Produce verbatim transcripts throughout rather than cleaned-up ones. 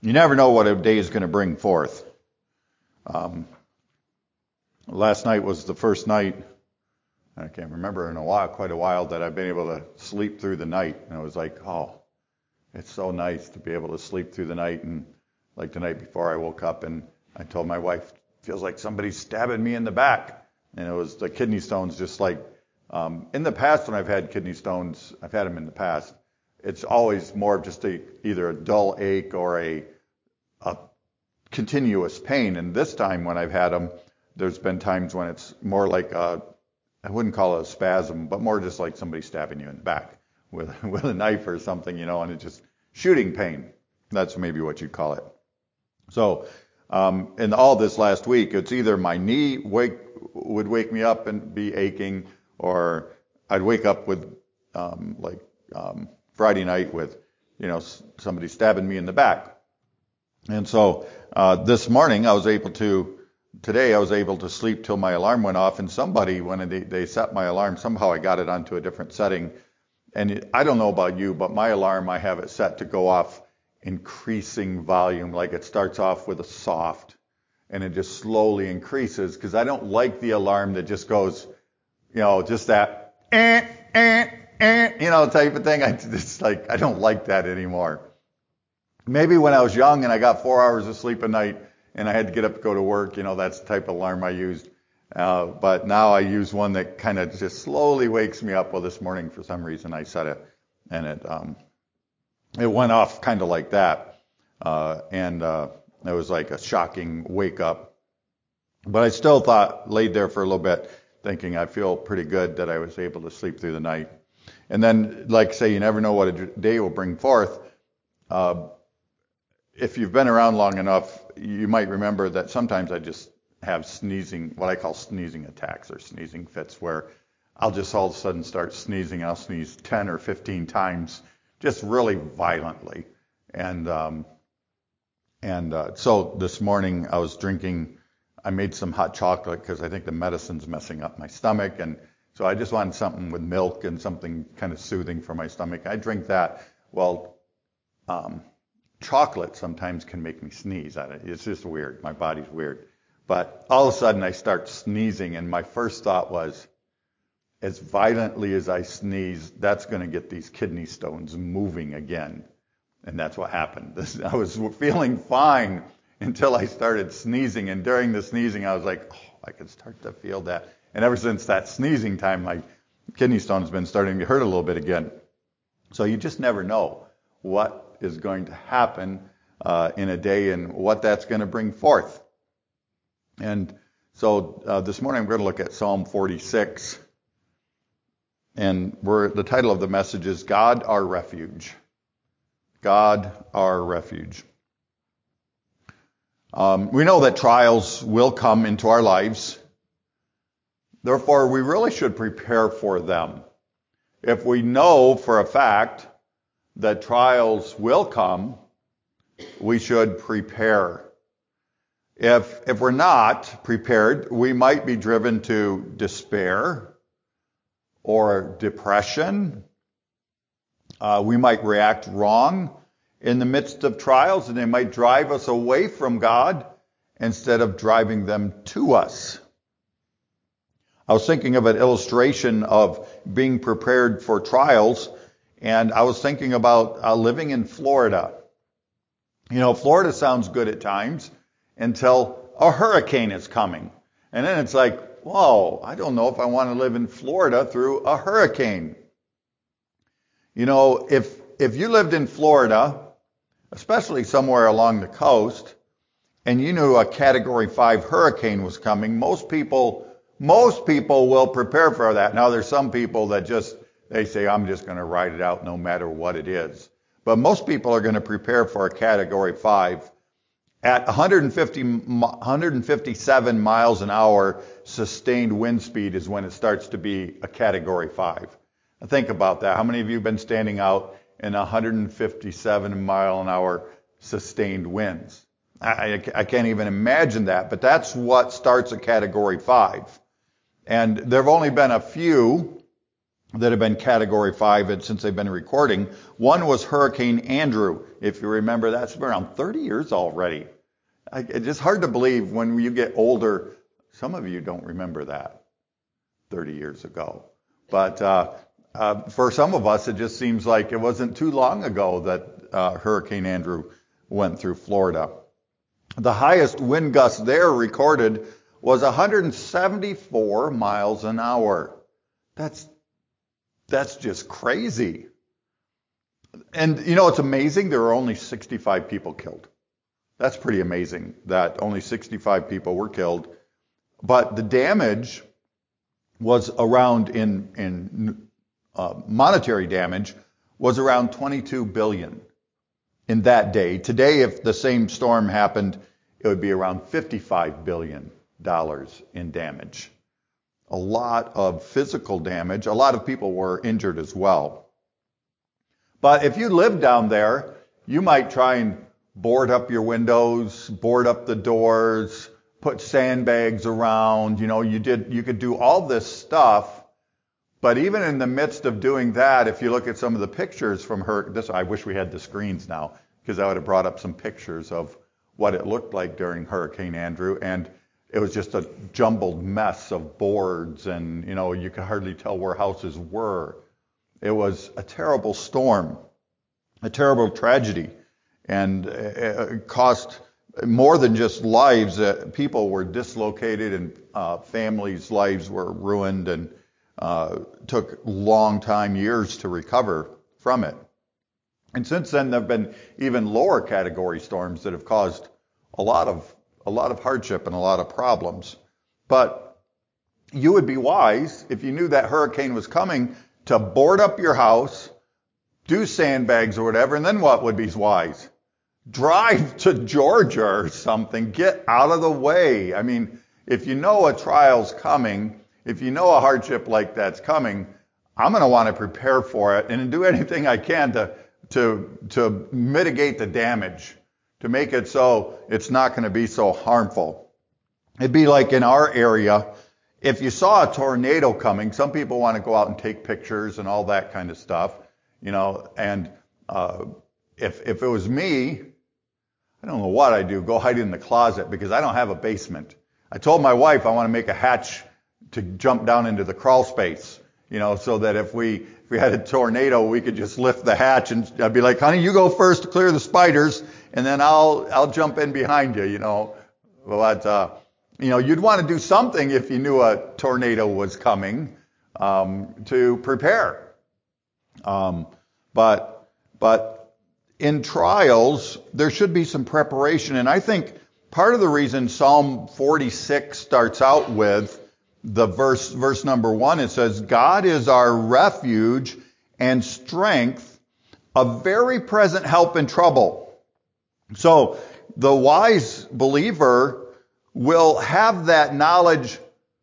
You never know what a day is going to bring forth. Um, last night was the first night, I can't remember in a while, quite a while, that I've been able to sleep through the night. And I was like, oh, it's so nice to be able to sleep through the night. And like the night before, I woke up and I told my wife, feels like somebody's stabbing me in the back. And it was the kidney stones, just like, um, in the past when I've had kidney stones, I've had them in the past, it's always more of just a, either a dull ache or a, a continuous pain. And this time when I've had them, there's been times when it's more like a, I wouldn't call it a spasm, but more just like somebody stabbing you in the back with, with a knife or something, you know, and it's just shooting pain. That's maybe what you'd call it. So, um, in all this last week, it's either my knee wake, would wake me up and be aching, or I'd wake up with, um, like, um, Friday night with, you know, somebody stabbing me in the back. And so, uh, this morning I was able to, today I was able to sleep till my alarm went off, and somebody, when they, they set my alarm, somehow I got it onto a different setting. And it, I don't know about you, but my alarm, I have it set to go off increasing volume, like it starts off with a soft and it just slowly increases, because I don't like the alarm that just goes, you know, just that, eh, eh, eh, you know, type of thing. I just like, I don't like that anymore. Maybe when I was young and I got four hours of sleep a night and I had to get up to go to work, you know, that's the type of alarm I used. Uh, but now I use one that kind of just slowly wakes me up. Well, this morning, for some reason, I set it, and it um, it went off kind of like that. Uh, and uh, it was like a shocking wake up. But I still thought, laid there for a little bit, thinking I feel pretty good that I was able to sleep through the night. And then, like I say, you never know what a day will bring forth. Uh, if you've been around long enough, you might remember that sometimes I just have sneezing, what I call sneezing attacks or sneezing fits, where I'll just all of a sudden start sneezing. I'll sneeze ten or fifteen times, just really violently. And um, and uh, so this morning I was drinking, I made some hot chocolate because I think the medicine's messing up my stomach. And so I just wanted something with milk and something kind of soothing for my stomach. I drink that. Well, um, chocolate sometimes can make me sneeze. It's just weird. My body's weird. But all of a sudden I start sneezing, and my first thought was, as violently as I sneeze, that's going to get these kidney stones moving again. And that's what happened. This, I was feeling fine until I started sneezing. And during the sneezing, I was like, oh, I can start to feel that. And ever since that sneezing time, my kidney stone has been starting to hurt a little bit again. So you just never know what is going to happen uh, in a day and what that's going to bring forth. And so uh, this morning I'm going to look at Psalm forty-six, and we're, the title of the message is God Our Refuge. God Our Refuge. Um, we know that trials will come into our lives. Therefore, we really should prepare for them. If we know for a fact that trials will come, we should prepare. If if we're not prepared, we might be driven to despair or depression. Uh, we might react wrong in the midst of trials, and they might drive us away from God instead of driving them to us. I was thinking of an illustration of being prepared for trials, and I was thinking about uh, living in Florida. You know, Florida sounds good at times until a hurricane is coming. And then it's like, whoa, I don't know if I want to live in Florida through a hurricane. You know, if if you lived in Florida, especially somewhere along the coast, and you knew a Category five hurricane was coming, most people most people will prepare for that. Now, there's some people that just, they say, I'm just going to ride it out no matter what it is. But most people are going to prepare for a Category five. At one hundred fifty, one hundred fifty-seven miles an hour, sustained wind speed is when it starts to be a Category five. Now think about that. How many of you have been standing out in one hundred fifty-seven mile an hour sustained winds? I, I can't even imagine that, but that's what starts a Category five. And there have only been a few that have been Category five and since they've been recording. One was Hurricane Andrew. If you remember, that's been around thirty years already. I, it's just hard to believe when you get older. Some of you don't remember that thirty years ago. But uh, uh, for some of us, it just seems like it wasn't too long ago that uh, Hurricane Andrew went through Florida. The highest wind gust there recorded was one hundred seventy-four miles an hour. That's that's just crazy. And you know, it's amazing there were only sixty-five people killed. That's pretty amazing that only sixty-five people were killed. But the damage was around in in uh, monetary damage was around twenty-two billion in that day. Today, if the same storm happened, it would be around fifty-five billion dollars in damage. A lot of physical damage. A lot of people were injured as well. But if you lived down there, you might try and board up your windows, board up the doors, put sandbags around. You know, you did, you could do all this stuff. But even in the midst of doing that, if you look at some of the pictures from her, this, I wish we had the screens now, because I would have brought up some pictures of what it looked like during Hurricane Andrew. And it was just a jumbled mess of boards, and, you know, you could hardly tell where houses were. It was a terrible storm, a terrible tragedy, and it cost more than just lives. Uh, people were dislocated, and uh, families' lives were ruined, and uh, took long time, years to recover from it. And since then, there have been even lower category storms that have caused a lot of a lot of hardship and a lot of problems. But you would be wise, if you knew that hurricane was coming, to board up your house, do sandbags or whatever, and then what would be wise? Drive to Georgia or something. Get out of the way. I mean, if you know a trial's coming, if you know a hardship like that's coming, I'm going to want to prepare for it and do anything I can to to to mitigate the damage, to make it so it's not going to be so harmful. It'd be like in our area, if you saw a tornado coming, some people want to go out and take pictures and all that kind of stuff, you know, and uh, if if it was me, I don't know what I'd do, go hide in the closet, because I don't have a basement. I told my wife I want to make a hatch to jump down into the crawl space, you know, so that if we if we had a tornado, we could just lift the hatch, and I'd be like, honey, you go first to clear the spiders, and then I'll I'll jump in behind you, you know. But uh, you know, you'd want to do something if you knew a tornado was coming, um, to prepare. Um, but but in trials, there should be some preparation, and I think part of the reason Psalm forty-six starts out with the verse, verse number one, it says, God is our refuge and strength, a very present help in trouble. So the wise believer will have that knowledge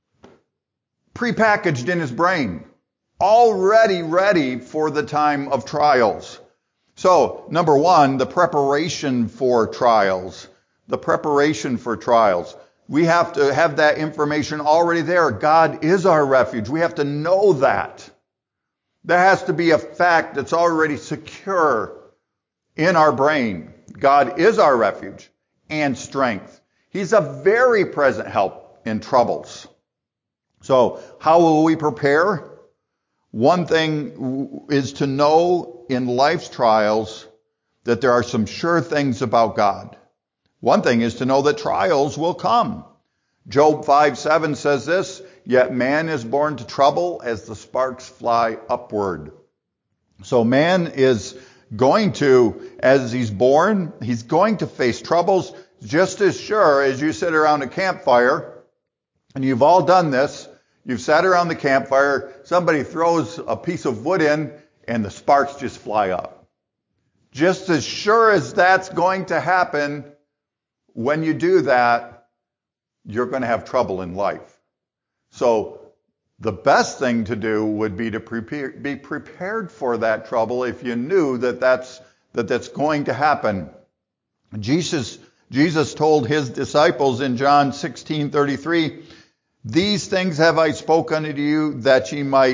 prepackaged in his brain, already ready for the time of trials. So, number one, the preparation for trials. The preparation for trials. We have to have that information already there. God is our refuge. We have to know that. There has to be a fact that's already secure in our brain. God is our refuge and strength. He's a very present help in troubles. So, how will we prepare? One thing is to know in life's trials that there are some sure things about God. One thing is to know that trials will come. Job five seven says this, yet man is born to trouble as the sparks fly upward. So man is going to, as he's born, he's going to face troubles just as sure as you sit around a campfire, and you've all done this. You've sat around the campfire, somebody throws a piece of wood in, and the sparks just fly up. Just as sure as that's going to happen, when you do that, you're going to have trouble in life. So the best thing to do would be to prepare, be prepared for that trouble if you knew that that's, that that's going to happen. Jesus, Jesus told his disciples in John sixteen thirty-three, these things have I spoken unto you that ye might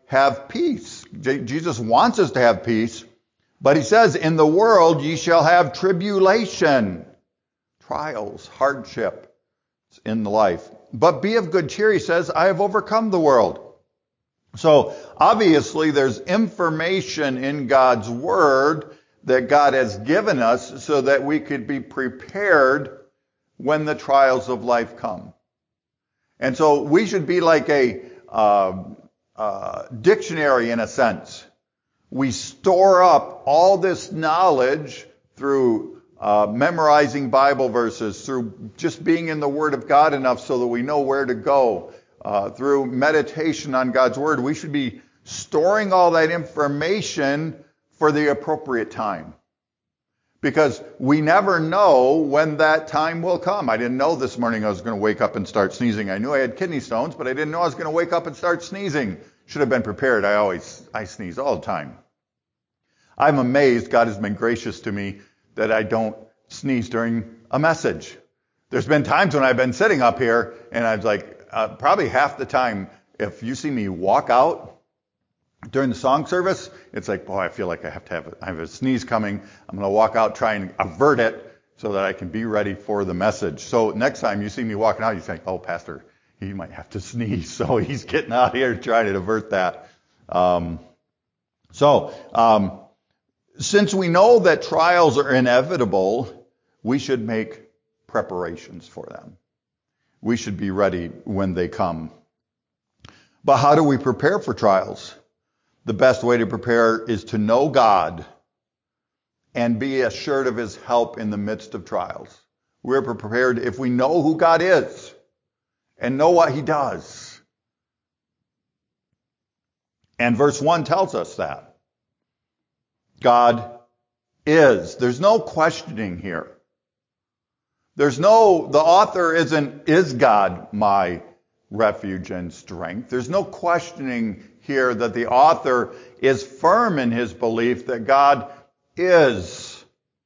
have peace. J- Jesus wants us to have peace, but he says, in the world ye shall have tribulation, trials, hardship in the life. But be of good cheer, he says, I have overcome the world. So obviously there's information in God's word that God has given us so that we could be prepared when the trials of life come. And so we should be like a uh, uh, dictionary in a sense. We store up all this knowledge through uh, memorizing Bible verses, through just being in the Word of God enough so that we know where to go, uh, through meditation on God's Word. We should be storing all that information for the appropriate time. Because we never know when that time will come. I didn't know this morning I was going to wake up and start sneezing. I knew I had kidney stones, but I didn't know I was going to wake up and start sneezing. Should have been prepared. I always, I sneeze all the time. I'm amazed God has been gracious to me that I don't sneeze during a message. There's been times when I've been sitting up here and I was like, uh, probably half the time, if you see me walk out during the song service, it's like, boy, I feel like I have to have a, I have a sneeze coming. I'm going to walk out, try and avert it so that I can be ready for the message. So next time you see me walking out, you think, oh, Pastor, he might have to sneeze. So he's getting out here trying to avert that. Um, so, um, since we know that trials are inevitable, we should make preparations for them. We should be ready when they come. But how do we prepare for trials? The best way to prepare is to know God and be assured of his help in the midst of trials. We're prepared if we know who God is and know what he does. And verse one tells us that. God is. There's no questioning here. There's no, the author isn't, is God my refuge and strength? There's no questioning here that the author is firm in his belief that God is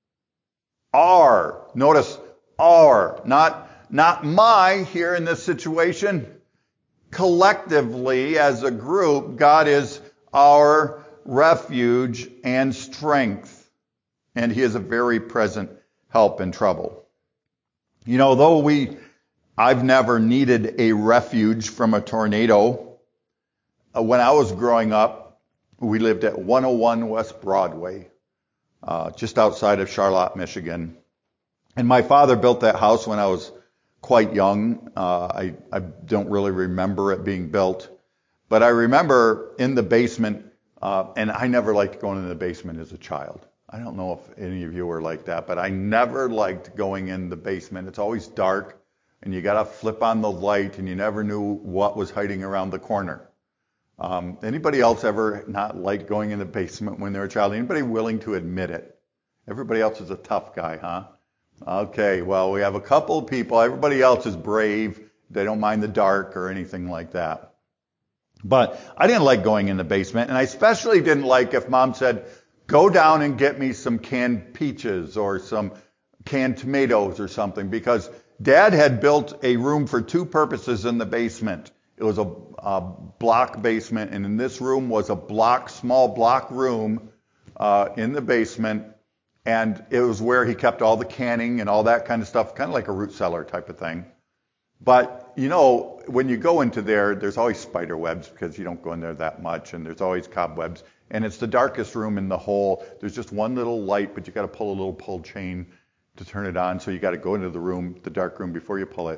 our. Notice our, not, not my here in this situation. Collectively, as a group, God is our refuge and strength. And he is a very present help in trouble. You know, though we, I've never needed a refuge from a tornado. Uh, when I was growing up, we lived at one oh one West Broadway, uh, just outside of Charlotte, Michigan. And my father built that house when I was quite young. Uh, I, I don't really remember it being built. But I remember in the basement, uh, and I never liked going in the basement as a child. I don't know if any of you were like that, but I never liked going in the basement. It's always dark, and you got to flip on the light, and you never knew what was hiding around the corner. Um, anybody else ever not like going in the basement when they were a child? Anybody willing to admit it? Everybody else is a tough guy, huh? Okay, well, we have a couple of people. Everybody else is brave. They don't mind the dark or anything like that. But I didn't like going in the basement, and I especially didn't like if Mom said, go down and get me some canned peaches or some canned tomatoes or something, because Dad had built a room for two purposes in the basement. It was a, a block basement, and in this room was a block, small block room uh, in the basement, and it was where he kept all the canning and all that kind of stuff, kind of like a root cellar type of thing. But, you know, when you go into there, there's always spider webs because you don't go in there that much, and there's always cobwebs. And it's the darkest room in the whole. There's just one little light, but you got to pull a little pull chain to turn it on. So you got to go into the room, the dark room, before you pull it.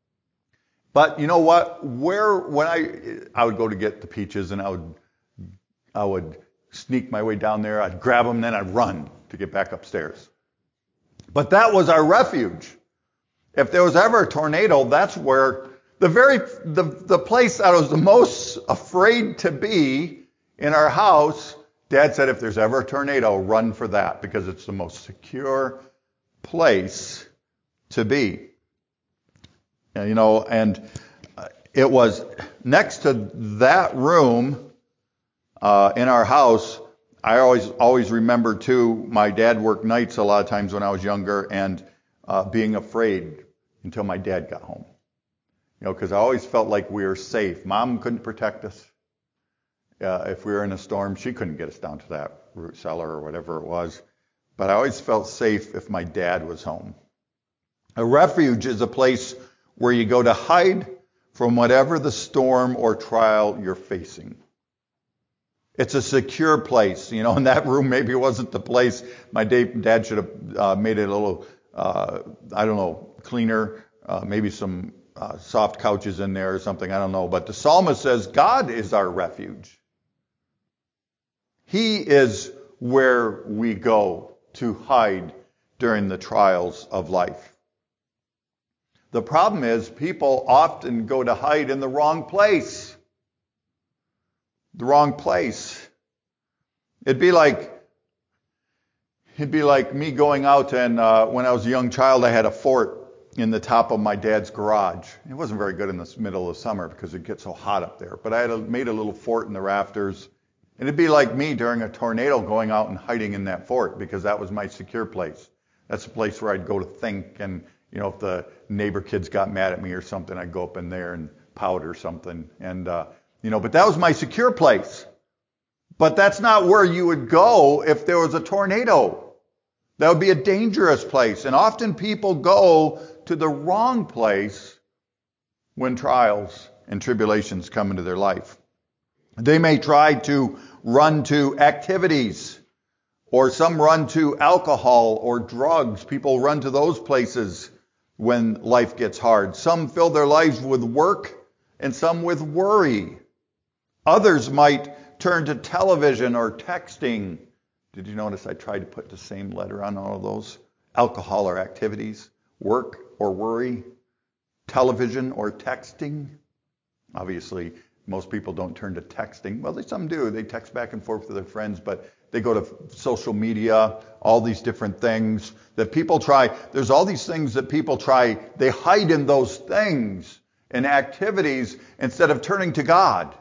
But you know what? Where when I I would go to get the peaches, and I would I would sneak my way down there. I'd grab them, then I'd run to get back upstairs. But that was our refuge. If there was ever a tornado, that's where the very the the place I was the most afraid to be. In our house, Dad said, if there's ever a tornado, run for that, because it's the most secure place to be. And, you know, and it was next to that room uh, in our house. I always always remember, too, my dad worked nights a lot of times when I was younger, and uh, being afraid until my dad got home. You know, because I always felt like we were safe. Mom couldn't protect us. uh, if we were in a storm, she couldn't get us down to that root cellar or whatever it was. But I always felt safe if my dad was home. A refuge is a place where you go to hide from whatever the storm or trial you're facing. It's a secure place, you know, and that room maybe wasn't the place. My dad should have uh, made it a little, uh, I don't know, cleaner, uh, maybe some uh, soft couches in there or something, I don't know. But the psalmist says, God is our refuge. He is where we go to hide during the trials of life. The problem is people often go to hide in the wrong place. The wrong place. It'd be like, it'd be like me going out and uh, when I was a young child, I had a fort in the top of my dad's garage. It wasn't very good in the middle of summer because it gets so hot up there. But I had a, made a little fort in the rafters. And it'd be like me during a tornado going out and hiding in that fort because that was my secure place. That's a place where I'd go to think, and you know, if the neighbor kids got mad at me or something, I'd go up in there and pout or something. And uh, you know, but that was my secure place. But that's not where you would go if there was a tornado. That would be a dangerous place. And often people go to the wrong place when trials and tribulations come into their life. They may try to run to activities, or some run to alcohol or drugs. People run to those places when life gets hard. Some fill their lives with work and some with worry. Others might turn to television or texting. Did you notice I tried to put the same letter on all of those? Alcohol or activities, work or worry, television or texting. Obviously, most people don't turn to texting. Well, they, some do. They text back and forth with their friends, but they go to social media, all these different things that people try. There's all these things that people try. They hide in those things and activities instead of turning to God.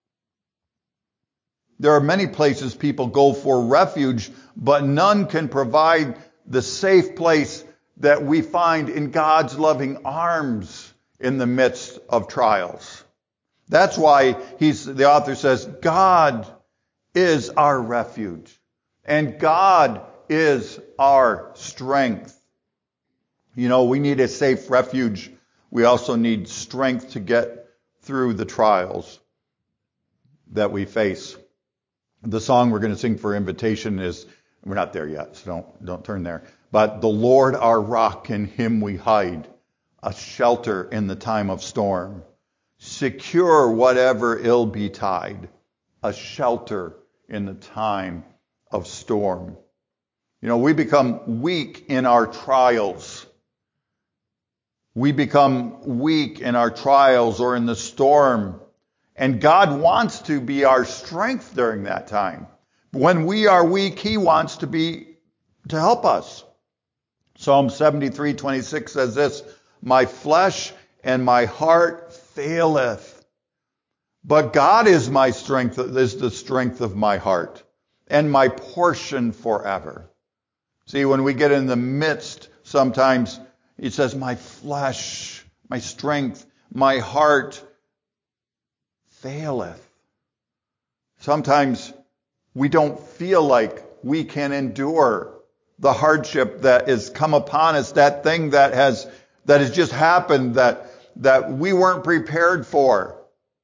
There are many places people go for refuge, but none can provide the safe place that we find in God's loving arms in the midst of trials. That's why he's, the author says, God is our refuge, and God is our strength. You know, we need a safe refuge. We also need strength to get through the trials that we face. The song we're going to sing for invitation is, we're not there yet, so don't, don't turn there. But the Lord our rock, in him we hide, a shelter in the time of storm. Secure whatever ill betide, a shelter in the time of storm. You know, we become weak in our trials. We become weak in our trials or in the storm. And God wants to be our strength during that time. When we are weak, he wants to be, to help us. Psalm seventy-three twenty-six says this, my flesh and my heart faileth, but God is my strength, is the strength of my heart, and my portion forever. See, when we get in the midst, sometimes it says, my flesh, my strength, my heart faileth. Sometimes we don't feel like we can endure the hardship that has come upon us, that thing that has that has just happened that that we weren't prepared for.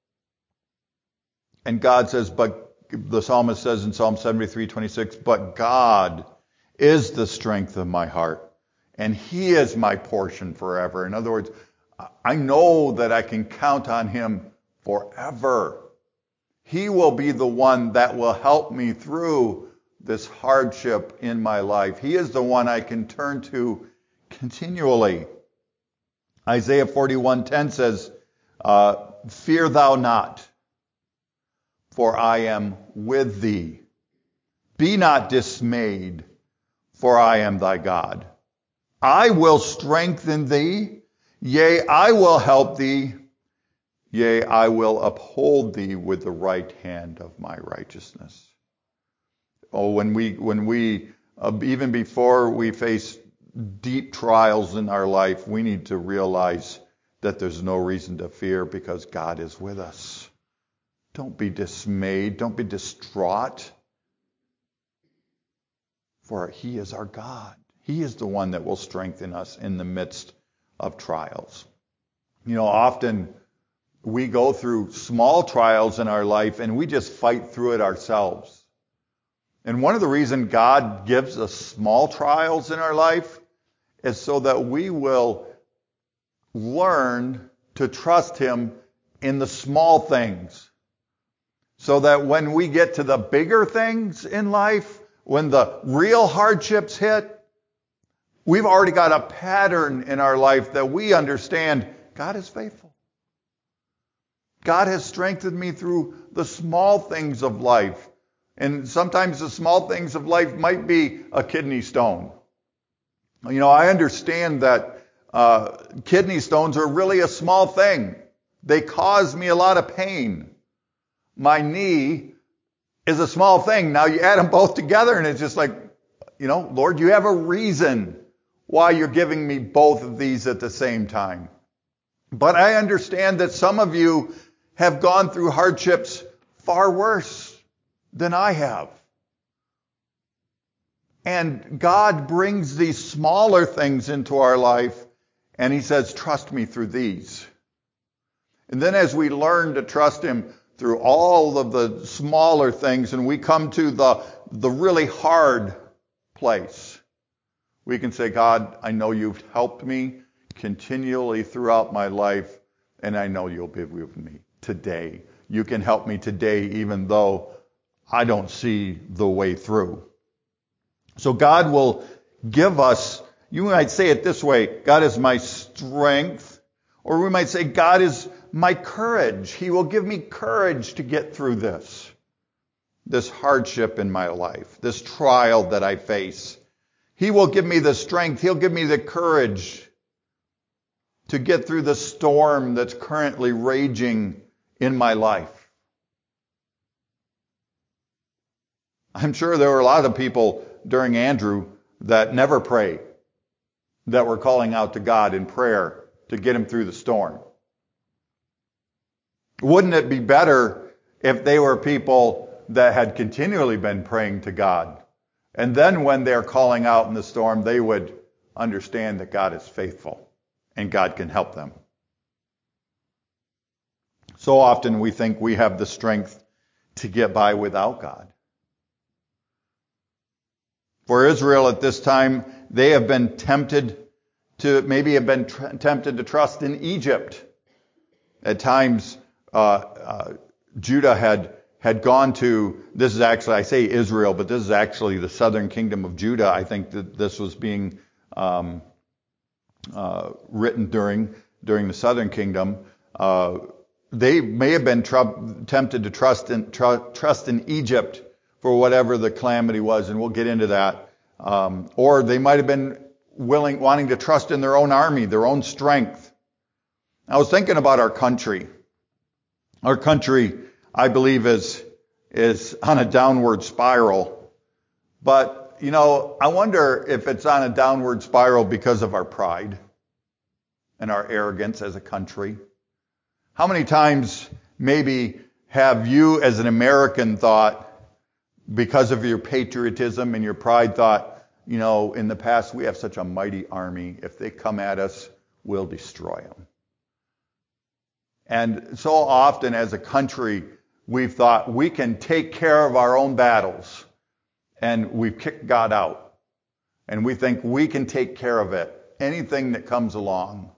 And God says, but the psalmist says in Psalm seventy-three twenty-six, but God is the strength of my heart, and he is my portion forever. In other words, I know that I can count on him forever. He will be the one that will help me through this hardship in my life. He is the one I can turn to continually. Isaiah forty-one ten says, uh, fear thou not, for I am with thee. Be not dismayed, for I am thy God. I will strengthen thee. Yea, I will help thee. Yea, I will uphold thee with the right hand of my righteousness. Oh, when we, when we, uh, even before we face deep trials in our life, we need to realize that there's no reason to fear because God is with us. Don't be dismayed. Don't be distraught. For He is our God. He is the one that will strengthen us in the midst of trials. You know, often we go through small trials in our life and we just fight through it ourselves. And one of the reasons God gives us small trials in our life is so that we will learn to trust Him in the small things. So that when we get to the bigger things in life, when the real hardships hit, we've already got a pattern in our life that we understand God is faithful. God has strengthened me through the small things of life. And sometimes the small things of life might be a kidney stone. You know, I understand that uh, kidney stones are really a small thing. They cause me a lot of pain. My knee is a small thing. Now you add them both together and it's just like, you know, Lord, you have a reason why you're giving me both of these at the same time. But I understand that some of you have gone through hardships far worse than I have. And God brings these smaller things into our life and He says, trust me through these. And then as we learn to trust Him through all of the smaller things and we come to the, the really hard place, we can say, God, I know you've helped me continually throughout my life, and I know you'll be with me today. You can help me today, even though I don't see the way through. So God will give us, you might say it this way, God is my strength, or we might say God is my courage. He will give me courage to get through this, this hardship in my life, this trial that I face. He will give me the strength. He'll give me the courage to get through the storm that's currently raging in my life. I'm sure there were a lot of people during Andrew that never prayed, that were calling out to God in prayer to get him through the storm. Wouldn't it be better if they were people that had continually been praying to God? And then when they're calling out in the storm, they would understand that God is faithful and God can help them. So often we think we have the strength to get by without God. For Israel at this time, they have been tempted to, maybe have been tr- tempted to trust in Egypt. At times, uh, uh, Judah had had gone to, this is actually, I say Israel, but this is actually the southern kingdom of Judah. I think that this was being um, uh, written during during the southern kingdom. Uh, they may have been tr- tempted to trust in tr- trust in Egypt for whatever the calamity was, and we'll get into that. Um, or they might have been willing, wanting to trust in their own army, their own strength. I was thinking about our country. Our country, I believe, is is on a downward spiral. But, you know, I wonder if it's on a downward spiral because of our pride and our arrogance as a country. How many times maybe have you as an American thought, because of your patriotism and your pride, thought, you know, in the past we have such a mighty army. If they come at us, we'll destroy them. And so often as a country, we've thought we can take care of our own battles. And we've kicked God out. And we think we can take care of it. Anything that comes along.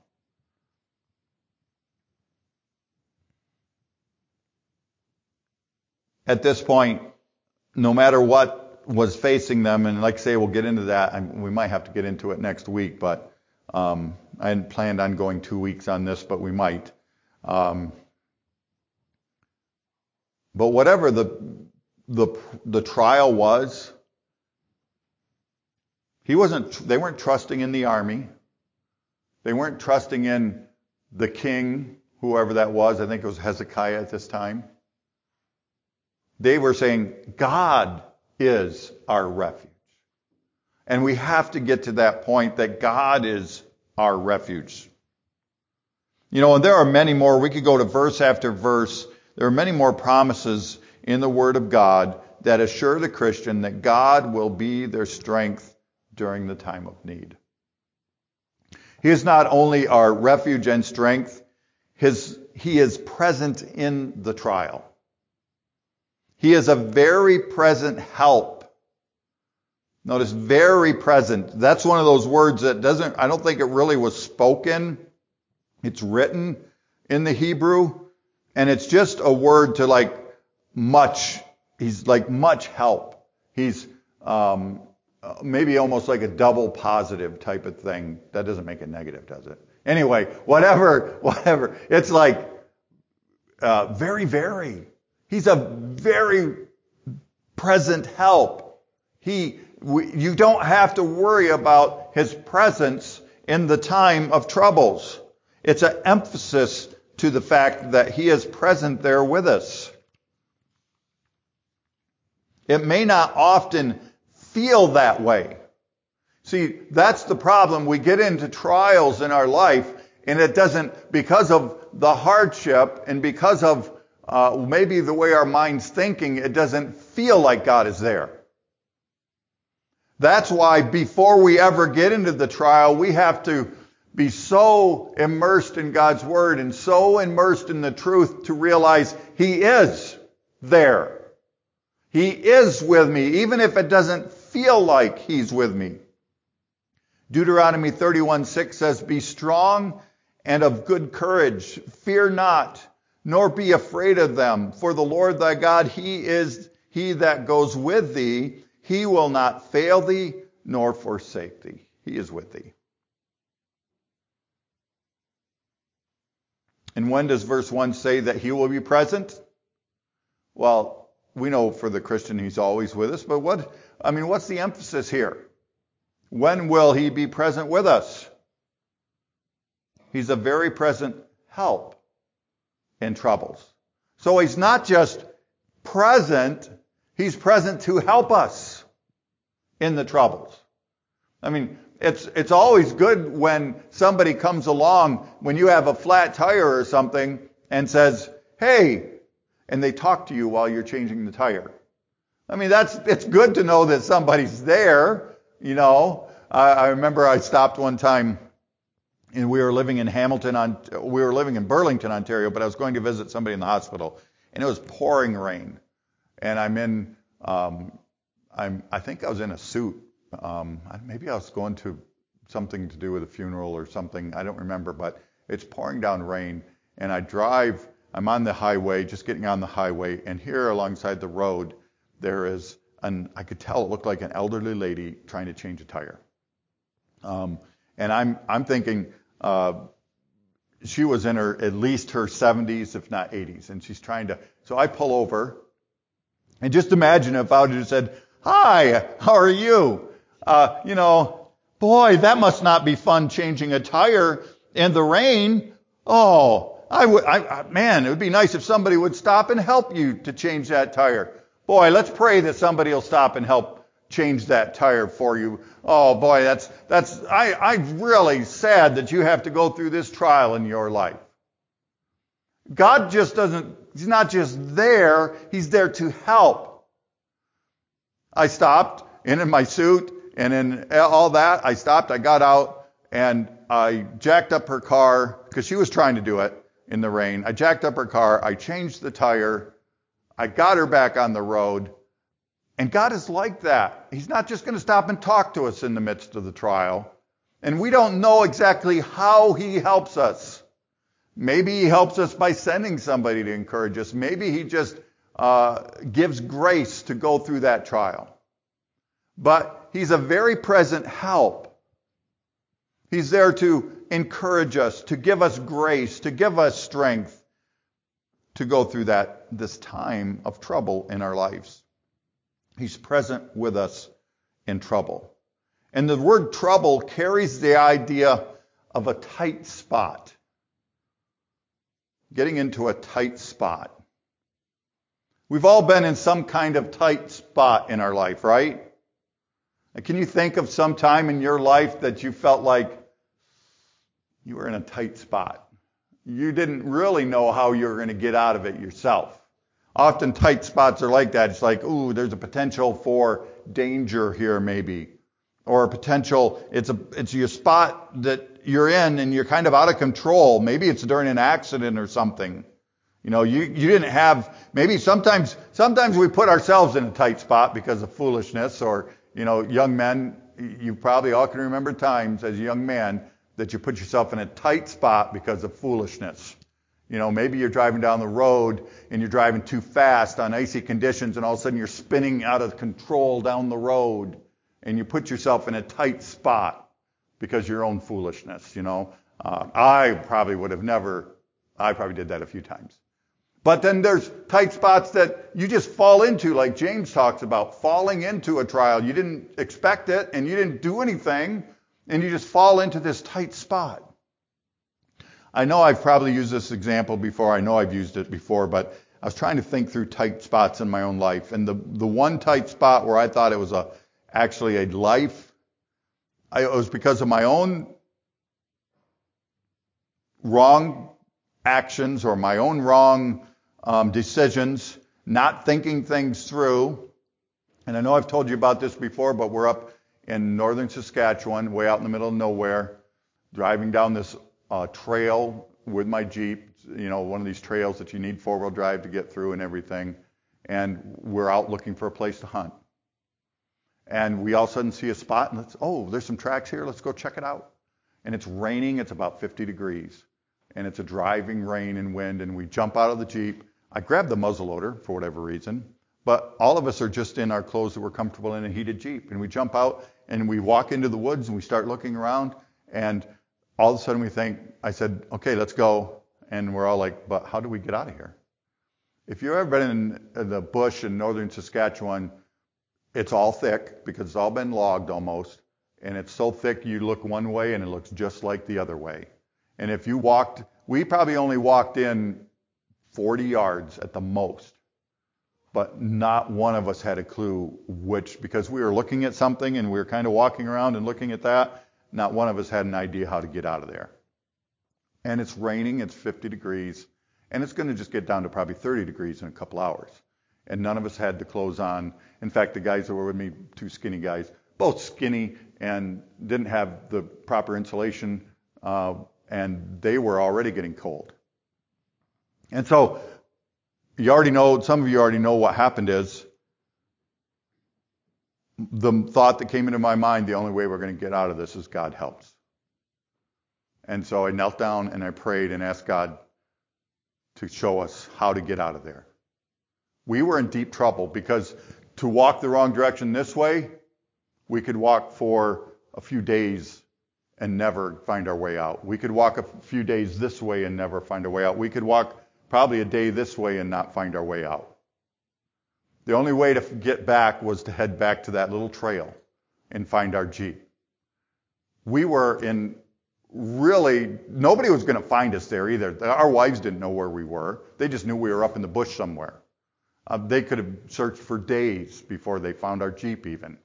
At this point, no matter what was facing them, and like I say, we'll get into that. I'm, we might have to get into it next week, but um, I hadn't planned on going two weeks on this, but we might. Um, but whatever the the the trial was, he wasn't. They weren't trusting in the army. They weren't trusting in the king, whoever that was. I think it was Hezekiah at this time. They were saying, God is our refuge. And we have to get to that point that God is our refuge. You know, and there are many more. We could go to verse after verse There are many more promises in the Word of God that assure the Christian that God will be their strength during the time of need. He is not only our refuge and strength, his, he is present in the trial. He is a very present help. Notice, very present. That's one of those words that doesn't, I don't think it really was spoken. It's written in the Hebrew, and it's just a word to like much. He's like much help. He's um, maybe almost like a double positive type of thing. That doesn't make it negative, does it? Anyway, whatever, whatever. It's like uh, very, very. He's a very present help. He, we, you don't have to worry about his presence in the time of troubles. It's an emphasis to the fact that he is present there with us. It may not often feel that way. See, that's the problem. We get into trials in our life, and it doesn't, because of the hardship and because of uh, maybe the way our mind's thinking, it doesn't feel like God is there. That's why before we ever get into the trial, we have to be so immersed in God's Word and so immersed in the truth to realize He is there. He is with me, even if it doesn't feel like He's with me. Deuteronomy thirty-one six says, "Be strong and of good courage. Fear not, nor be afraid of them. For the Lord thy God, He is He that goes with thee. He will not fail thee, nor forsake thee." He is with thee. And when does verse one say that He will be present? Well, we know for the Christian He's always with us, but what, I mean, what's the emphasis here? When will He be present with us? He's a very present help in troubles. So He's not just present, He's present to help us in the troubles. I mean, it's it's always good when somebody comes along, when you have a flat tire or something, and says, "Hey," and they talk to you while you're changing the tire. I mean, that's it's good to know that somebody's there, you know. I, I remember I stopped one time, and we were living in Hamilton, on we were living in Burlington, Ontario, but I was going to visit somebody in the hospital, and it was pouring rain, and I'm in, um, I'm I think I was in a suit. Um, maybe I was going to something to do with a funeral or something. I don't remember, but it's pouring down rain, and I drive. I'm on the highway, just getting on the highway, and here alongside the road, there is an, I could tell it looked like an elderly lady trying to change a tire. Um, and I'm, I'm thinking, uh, she was in her, at least her seventies, if not eighties, and she's trying to, so I pull over, and just imagine if I would have just said, "Hi, how are you? Uh, you know, boy, that must not be fun changing a tire in the rain. Oh, I would, I, I, man, it would be nice if somebody would stop and help you to change that tire. Boy, let's pray that somebody will stop and help change that tire for you. Oh boy, that's, that's, I, I'm really sad that you have to go through this trial in your life." God just doesn't, He's not just there, He's there to help. I stopped, and in my suit, and in all that, I stopped, I got out, and I jacked up her car, because she was trying to do it in the rain. I jacked up her car, I changed the tire, I got her back on the road, and God is like that. He's not just going to stop and talk to us in the midst of the trial. And we don't know exactly how He helps us. Maybe He helps us by sending somebody to encourage us. Maybe He just uh, gives grace to go through that trial. But He's a very present help. He's there to encourage us, to give us grace, to give us strength to go through that, this time of trouble in our lives. He's present with us in trouble. And the word trouble carries the idea of a tight spot. Getting into a tight spot. We've all been in some kind of tight spot in our life, right? Can you think of some time in your life that you felt like you were in a tight spot? you didn't really know how you were going to get out of it yourself. Often tight spots are like that. It's like, ooh, there's a potential for danger here maybe. Or a potential, it's a it's your spot that you're in and you're kind of out of control. Maybe it's during an accident or something. You know, you, you didn't have, maybe sometimes, sometimes we put ourselves in a tight spot because of foolishness, or, you know, young men, you probably all can remember times as a young man that you put yourself in a tight spot because of foolishness. You know, maybe you're driving down the road and you're driving too fast on icy conditions and all of a sudden you're spinning out of control down the road and you put yourself in a tight spot because of your own foolishness, you know. Uh, I probably would have never, I probably did that a few times. But then there's tight spots that you just fall into, like James talks about, falling into a trial. You didn't expect it and you didn't do anything and you just fall into this tight spot. I know I've probably used this example before. I know I've used it before, but I was trying to think through tight spots in my own life. And the, the one tight spot where I thought it was a actually a life, I, it was because of my own wrong actions or my own wrong um, decisions, not thinking things through. And I know I've told you about this before, but we're up in northern Saskatchewan, way out in the middle of nowhere, driving down this uh, trail with my Jeep, you know, one of these trails that you need four-wheel drive to get through and everything. And we're out looking for a place to hunt. And we all of a sudden see a spot and let's, oh, there's some tracks here. Let's go check it out. And it's raining. It's about fifty degrees. And it's a driving rain and wind. And we jump out of the Jeep. I grabbed the muzzleloader for whatever reason. But all of us are just in our clothes that we're comfortable in a heated Jeep. And we jump out and we walk into the woods and we start looking around. And all of a sudden we think, I said, okay, let's go. And we're all like, but how do we get out of here? If you've ever been in the bush in northern Saskatchewan, it's all thick because it's all been logged almost. And it's so thick you look one way and it looks just like the other way. And if you walked, we probably only walked in forty yards at the most. But not one of us had a clue which, because we were looking at something and we were kind of walking around and looking at that, not one of us had an idea how to get out of there. And it's raining, it's fifty degrees, and it's going to just get down to probably thirty degrees in a couple hours. And none of us had the clothes on. In fact, the guys that were with me, two skinny guys, both skinny and didn't have the proper insulation, uh, and they were already getting cold. And so, you already know, some of you already know what happened is, the thought that came into my mind, the only way we're going to get out of this is God helps. And so I knelt down and I prayed and asked God to show us how to get out of there. We were in deep trouble because to walk the wrong direction this way, we could walk for a few days and never find our way out. We could walk a few days this way and never find our way out. We could walk probably a day this way and not find our way out. The only way to get back was to head back to that little trail and find our Jeep. We were in really, nobody was going to find us there either. Our wives didn't know where we were. They just knew we were up in the bush somewhere. Uh, they could have searched for days before they found our Jeep even.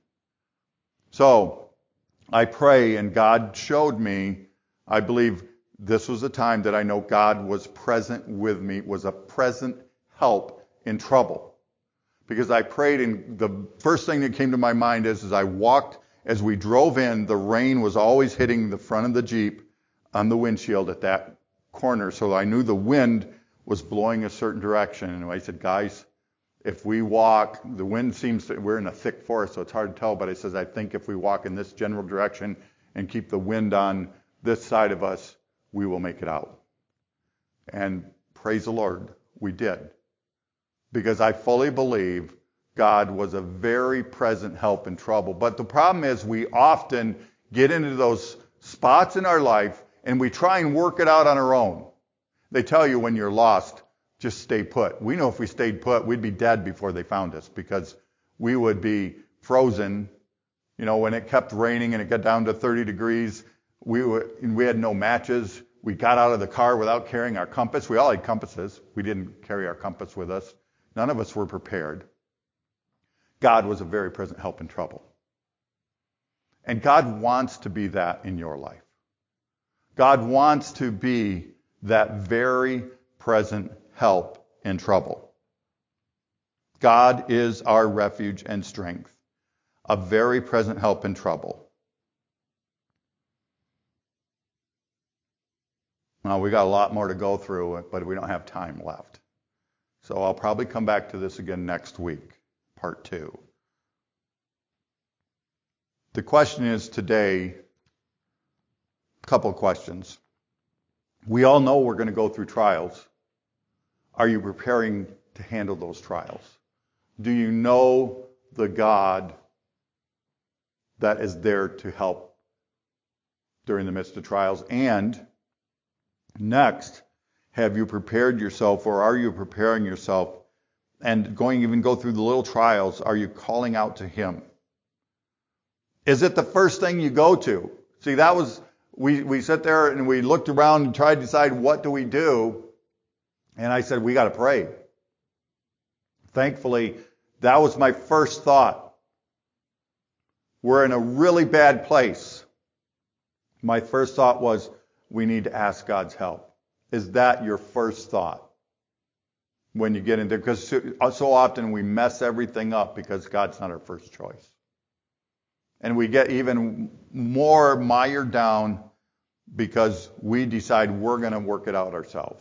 So I pray, and God showed me, I believe this was a time that I know God was present with me, was a present help in trouble. Because I prayed, and the first thing that came to my mind is, as I walked, as we drove in, the rain was always hitting the front of the Jeep on the windshield at that corner. So I knew the wind was blowing a certain direction. And I said, guys, if we walk, the wind seems to, we're in a thick forest, so it's hard to tell, but I says, I think if we walk in this general direction and keep the wind on this side of us, we will make it out. And praise the Lord, we did. Because I fully believe God was a very present help in trouble. But the problem is we often get into those spots in our life and we try and work it out on our own. They tell you when you're lost, just stay put. We know if we stayed put, we'd be dead before they found us because we would be frozen. You know, when it kept raining and it got down to thirty degrees, we were, we had no matches. We got out of the car without carrying our compass. We all had compasses. We didn't carry our compass with us. None of us were prepared. God was a very present help in trouble. And God wants to be that in your life. God wants to be that very present help in trouble. God is our refuge and strength, a very present help in trouble. Now, we got a lot more to go through, but we don't have time left. So I'll probably come back to this again next week, part two. The question is today, a couple of questions. We all know we're going to go through trials. Are you preparing to handle those trials? Do you know the God that is there to help during the midst of trials? And next, have you prepared yourself, or are you preparing yourself and going even go through the little trials? Are you calling out to Him? Is it the first thing you go to? See, that was, we, we sit there and we looked around and tried to decide what do we do. And I said, we got to pray. Thankfully, that was my first thought. We're in a really bad place. My first thought was, we need to ask God's help. Is that your first thought when you get into, because so often we mess everything up because God's not our first choice. And we get even more mired down because we decide we're going to work it out ourselves.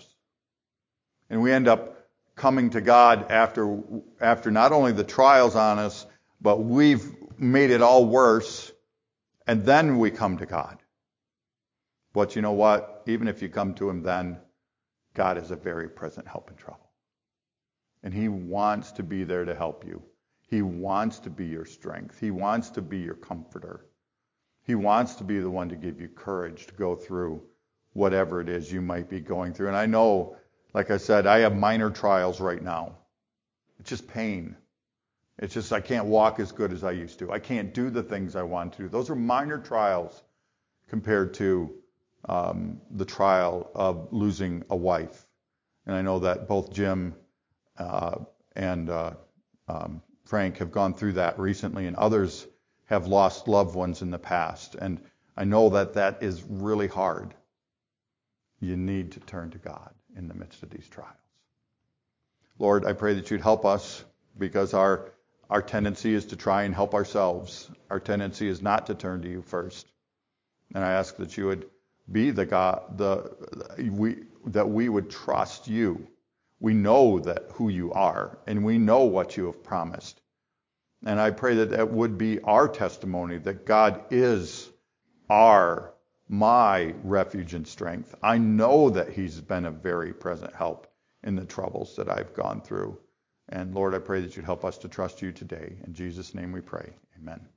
And we end up coming to God after after not only the trials on us, but we've made it all worse, and then we come to God. But you know what? Even if you come to Him then, God is a very present help in trouble. And He wants to be there to help you. He wants to be your strength. He wants to be your comforter. He wants to be the one to give you courage to go through whatever it is you might be going through. And I know, like I said, I have minor trials right now. It's just pain. It's just I can't walk as good as I used to. I can't do the things I want to do. Those are minor trials compared to um, the trial of losing a wife. And I know that both Jim uh, and uh, um, Frank have gone through that recently, and others have lost loved ones in the past. And I know that that is really hard. You need to turn to God in the midst of these trials. Lord, I pray that you'd help us, because our our tendency is to try and help ourselves. Our tendency is not to turn to you first. And I ask that you would be the God, the we that we would trust you. We know that who you are, and we know what you have promised. And I pray that that would be our testimony, that God is our, my refuge and strength. I know that He's been a very present help in the troubles that I've gone through. And Lord, I pray that you'd help us to trust you today. In Jesus' name we pray. Amen.